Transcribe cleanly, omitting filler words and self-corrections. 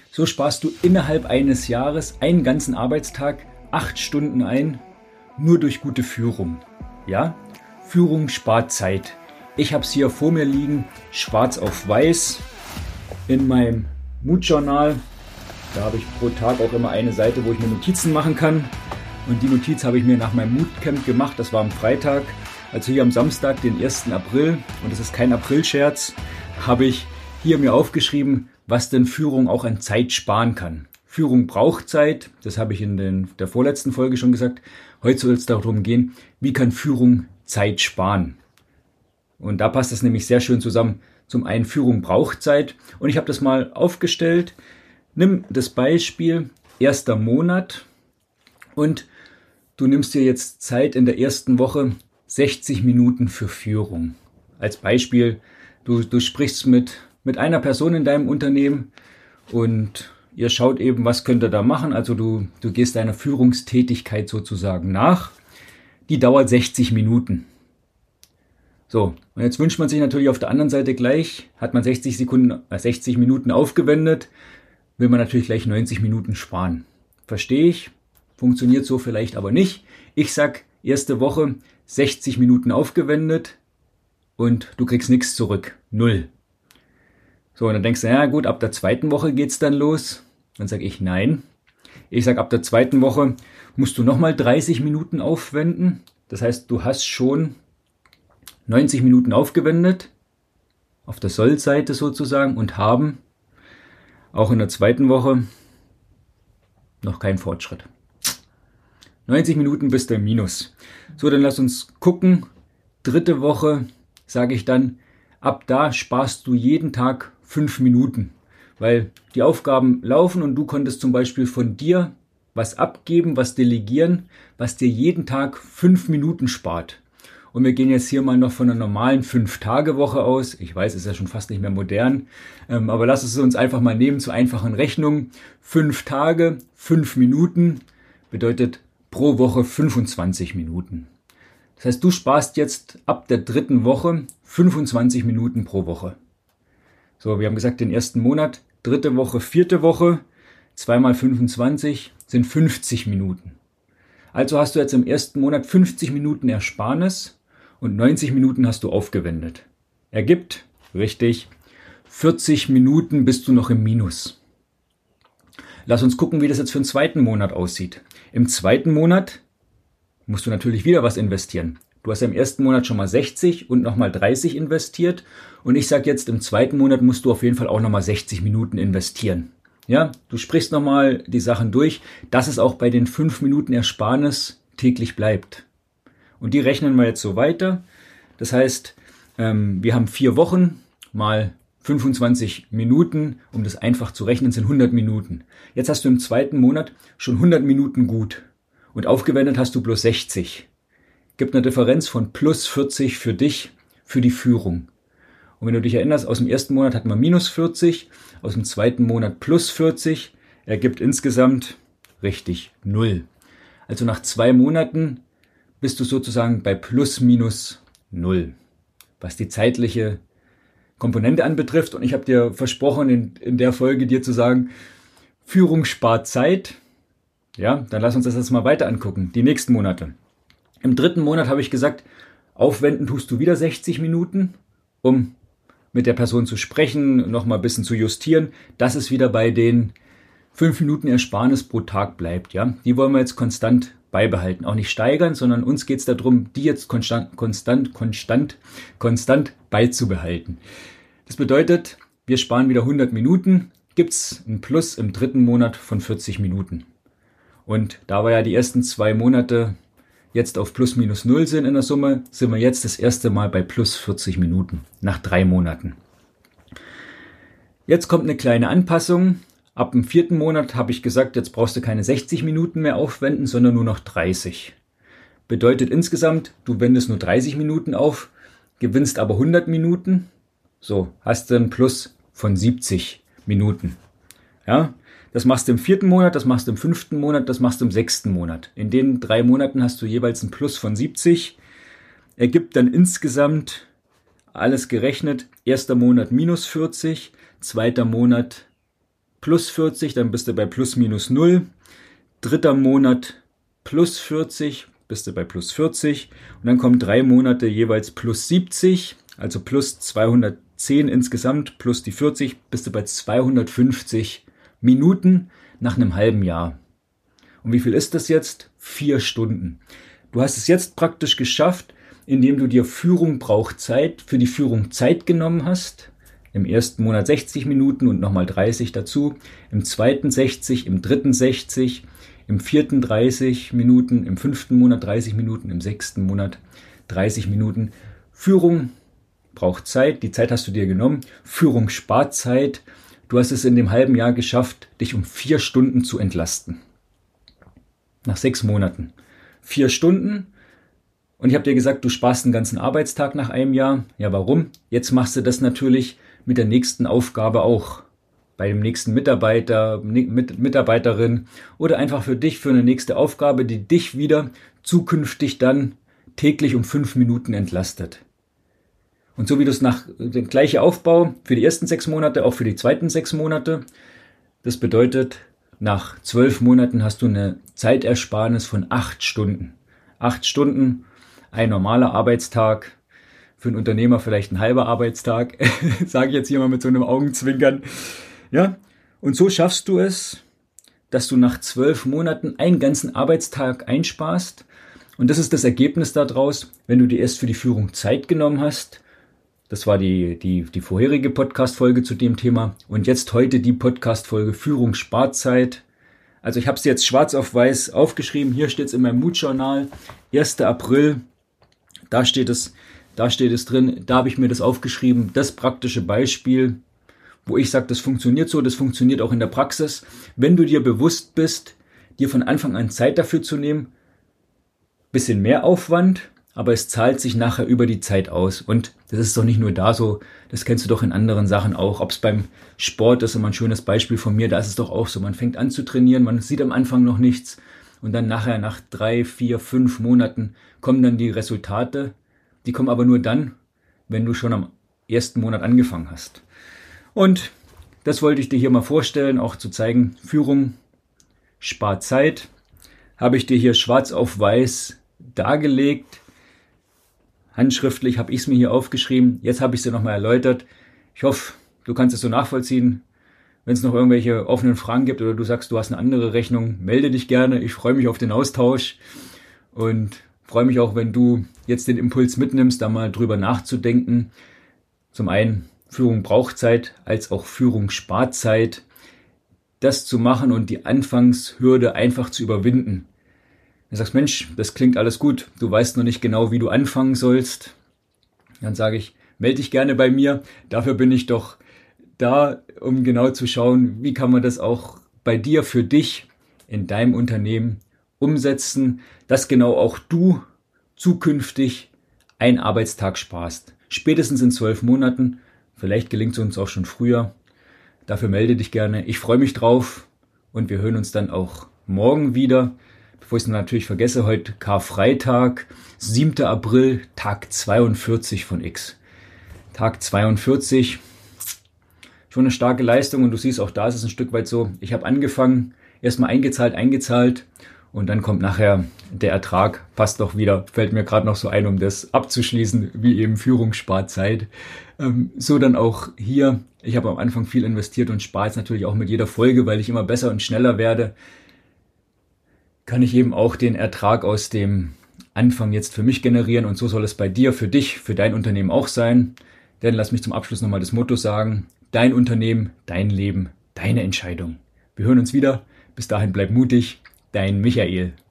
So sparst du innerhalb eines Jahres einen ganzen Arbeitstag 8 Stunden ein, nur durch gute Führung. Ja? Führung spart Zeit. Ich habe es hier vor mir liegen, schwarz auf weiß, in meinem Mood-Journal. Da habe ich pro Tag auch immer eine Seite, wo ich mir Notizen machen kann. Und die Notiz habe ich mir nach meinem Moodcamp gemacht, das war am Freitag. Also hier am Samstag, den 1. April, und das ist kein Aprilscherz, habe ich hier mir aufgeschrieben, was denn Führung auch an Zeit sparen kann. Führung braucht Zeit, das habe ich in der vorletzten Folge schon gesagt. Heute soll es darum gehen, wie kann Führung Zeit sparen. Und da passt das nämlich sehr schön zusammen. Zum einen, Führung braucht Zeit. Und ich habe das mal aufgestellt. Nimm das Beispiel, 1. Monat. Und du nimmst dir jetzt Zeit in der ersten Woche, 60 Minuten für Führung. Als Beispiel, du sprichst mit einer Person in deinem Unternehmen und ihr schaut eben, was könnt ihr da machen. Also du gehst deiner Führungstätigkeit sozusagen nach. Die dauert 60 Minuten. So, und jetzt wünscht man sich natürlich auf der anderen Seite gleich, hat man 60 Minuten aufgewendet, will man natürlich gleich 90 Minuten sparen. Verstehe ich, funktioniert so vielleicht aber nicht. Ich sag, erste Woche 60 Minuten aufgewendet und du kriegst nichts zurück. 0. So, und dann denkst du, ja gut, ab der zweiten Woche geht's dann los. Dann sage ich nein. Ich sage, ab der zweiten Woche musst du nochmal 30 Minuten aufwenden. Das heißt, du hast schon 90 Minuten aufgewendet, auf der Soll-Seite sozusagen, und haben auch in der zweiten Woche noch keinen Fortschritt. 90 Minuten bist du im Minus. So, dann lass uns gucken. Dritte Woche sage ich dann, ab da sparst du jeden Tag 5 Minuten. Weil die Aufgaben laufen und du konntest zum Beispiel von dir was abgeben, was delegieren, was dir jeden Tag 5 Minuten spart. Und wir gehen jetzt hier mal noch von einer normalen 5-Tage-Woche aus. Ich weiß, ist ja schon fast nicht mehr modern. Aber lass es uns einfach mal nehmen zu einfachen Rechnungen. 5 Tage, 5 Minuten bedeutet pro Woche 25 Minuten. Das heißt, du sparst jetzt ab der dritten Woche 25 Minuten pro Woche. So, wir haben gesagt, den ersten Monat, dritte Woche, vierte Woche, 2 mal 25 sind 50 Minuten. Also hast du jetzt im ersten Monat 50 Minuten Ersparnis und 90 Minuten hast du aufgewendet. Ergibt, richtig, 40 Minuten bist du noch im Minus. Lass uns gucken, wie das jetzt für den zweiten Monat aussieht. Im zweiten Monat musst du natürlich wieder was investieren. Du hast ja im ersten Monat schon mal 60 und nochmal 30 investiert. Und ich sage jetzt, im zweiten Monat musst du auf jeden Fall auch nochmal 60 Minuten investieren. Ja, du sprichst nochmal die Sachen durch, dass es auch bei den 5 Minuten Ersparnis täglich bleibt. Und die rechnen wir jetzt so weiter. Das heißt, wir haben 4 Wochen mal 25 Minuten, um das einfach zu rechnen, sind 100 Minuten. Jetzt hast du im zweiten Monat schon 100 Minuten gut und aufgewendet hast du bloß 60. Gibt eine Differenz von plus 40 für dich, für die Führung. Und wenn du dich erinnerst, aus dem ersten Monat hatten wir minus 40, aus dem zweiten Monat plus 40, ergibt insgesamt richtig 0. Also nach 2 Monaten bist du sozusagen bei plus minus 0, was die zeitliche Komponente anbetrifft. Und ich habe dir versprochen, in der Folge dir zu sagen, Führung spart Zeit. Ja, dann lass uns das jetzt mal weiter angucken, die nächsten Monate. Im dritten Monat habe ich gesagt, aufwenden tust du wieder 60 Minuten, um mit der Person zu sprechen, nochmal ein bisschen zu justieren, dass es wieder bei den 5 Minuten Ersparnis pro Tag bleibt. Ja, die wollen wir jetzt konstant beibehalten, auch nicht steigern, sondern uns geht es darum, die jetzt konstant beizubehalten. Das bedeutet, wir sparen wieder 100 Minuten, gibt es ein Plus im dritten Monat von 40 Minuten. Und da wir ja die ersten 2 Monate jetzt auf plus minus 0 sind in der Summe, sind wir jetzt das erste Mal bei plus 40 Minuten nach 3 Monaten. Jetzt kommt eine kleine Anpassung. Ab dem 4. Monat habe ich gesagt, jetzt brauchst du keine 60 Minuten mehr aufwenden, sondern nur noch 30. Bedeutet insgesamt, du wendest nur 30 Minuten auf, gewinnst aber 100 Minuten. So, hast du ein Plus von 70 Minuten. Ja, das machst du im 4. Monat, das machst du im 5. Monat, das machst du im 6. Monat. In den 3 Monaten hast du jeweils ein Plus von 70. Ergibt dann insgesamt alles gerechnet. 1. Monat minus 40, 2. Monat plus 40, dann bist du bei plus minus 0. Dritter Monat plus 40, bist du bei plus 40. Und dann kommen 3 Monate jeweils plus 70, also plus 210 insgesamt, plus die 40, bist du bei 250 Minuten nach einem halben Jahr. Und wie viel ist das jetzt? 4 Stunden. Du hast es jetzt praktisch geschafft, indem du dir Führung braucht Zeit für die Führung Zeit genommen hast. Im ersten Monat 60 Minuten und nochmal 30 dazu. Im zweiten 60, im dritten 60, im vierten 30 Minuten, im fünften Monat 30 Minuten, im sechsten Monat 30 Minuten. Führung braucht Zeit, die Zeit hast du dir genommen. Führung spart Zeit. Du hast es in dem halben Jahr geschafft, dich um 4 Stunden zu entlasten. Nach 6 Monaten. 4 Stunden. Und ich habe dir gesagt, du sparst einen ganzen Arbeitstag nach einem Jahr. Ja, warum? Jetzt machst du das natürlich mit der nächsten Aufgabe auch. Bei dem nächsten Mitarbeiter, Mitarbeiterin oder einfach für dich, für eine nächste Aufgabe, die dich wieder zukünftig dann täglich um 5 Minuten entlastet. Und so wie du es nach dem gleichen Aufbau für die ersten 6 Monate, auch für die zweiten 6 Monate, das bedeutet, nach 12 Monaten hast du eine Zeitersparnis von 8 Stunden. 8 Stunden, ein normaler Arbeitstag, für einen Unternehmer vielleicht ein halber Arbeitstag, sage ich jetzt hier mal mit so einem Augenzwinkern. Ja, und so schaffst du es, dass du nach 12 Monaten einen ganzen Arbeitstag einsparst. Und das ist das Ergebnis daraus, wenn du dir erst für die Führung Zeit genommen hast. Das war die vorherige Podcast-Folge zu dem Thema. Und jetzt heute die Podcast-Folge Führung spart Zeit. Also ich habe es jetzt schwarz auf weiß aufgeschrieben. Hier steht es in meinem Mood-Journal. 1. April, da steht es drin. Da habe ich mir das aufgeschrieben. Das praktische Beispiel, wo ich sage, das funktioniert so, das funktioniert auch in der Praxis. Wenn du dir bewusst bist, dir von Anfang an Zeit dafür zu nehmen, bisschen mehr Aufwand, aber es zahlt sich nachher über die Zeit aus. Und das ist doch nicht nur da so, das kennst du doch in anderen Sachen auch. Ob es beim Sport ist, immer ein schönes Beispiel von mir, da ist es doch auch so. Man fängt an zu trainieren, man sieht am Anfang noch nichts und dann nachher nach 3, 4, 5 Monaten kommen dann die Resultate. Die kommen aber nur dann, wenn du schon am ersten Monat angefangen hast. Und das wollte ich dir hier mal vorstellen, auch zu zeigen, Führung spart Zeit. Habe ich dir hier schwarz auf weiß dargelegt. Handschriftlich habe ich es mir hier aufgeschrieben. Jetzt habe ich es dir nochmal erläutert. Ich hoffe, du kannst es so nachvollziehen. Wenn es noch irgendwelche offenen Fragen gibt oder du sagst, du hast eine andere Rechnung, melde dich gerne. Ich freue mich auf den Austausch und freue mich auch, wenn du jetzt den Impuls mitnimmst, da mal drüber nachzudenken. Zum einen, Führung braucht Zeit, als auch Führung spart Zeit. Das zu machen und die Anfangshürde einfach zu überwinden. Du sagst, Mensch, das klingt alles gut, du weißt noch nicht genau, wie du anfangen sollst. Dann sage ich, melde dich gerne bei mir. Dafür bin ich doch da, um genau zu schauen, wie kann man das auch bei dir, für dich, in deinem Unternehmen umsetzen, dass genau auch du zukünftig einen Arbeitstag sparst. Spätestens in 12 Monaten, vielleicht gelingt es uns auch schon früher. Dafür melde dich gerne. Ich freue mich drauf und wir hören uns dann auch morgen wieder. Bevor ich es natürlich vergesse, heute Karfreitag, 7. April, Tag 42 von X. Tag 42, schon eine starke Leistung und du siehst, auch da ist es ein Stück weit so, ich habe angefangen, erstmal eingezahlt und dann kommt nachher der Ertrag, passt doch wieder, fällt mir gerade noch so ein, um das abzuschließen, wie eben Führung spart Zeit. So dann auch hier, ich habe am Anfang viel investiert und spare jetzt natürlich auch mit jeder Folge, weil ich immer besser und schneller werde, kann ich eben auch den Ertrag aus dem Anfang jetzt für mich generieren und so soll es bei dir, für dich, für dein Unternehmen auch sein. Denn lass mich zum Abschluss nochmal das Motto sagen, dein Unternehmen, dein Leben, deine Entscheidung. Wir hören uns wieder, bis dahin bleib mutig, dein Michael.